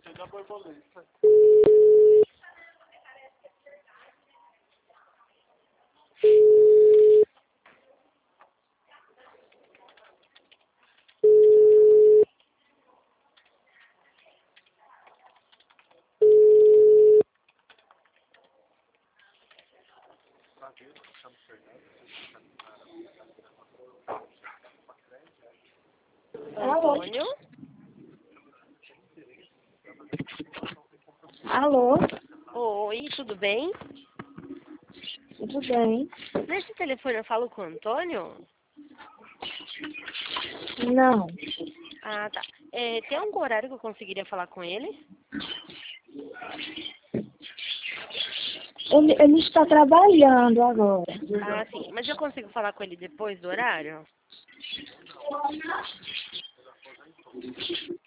Gostei da borboleta. Antônio? Alô? Oi, tudo bem? Tudo bem? Nesse telefone eu falo com o Antônio? Não. Ah, tá. Tem algum horário que eu conseguiria falar com ele? Ele está trabalhando agora. Ah, sim. Mas eu consigo falar com ele depois do horário?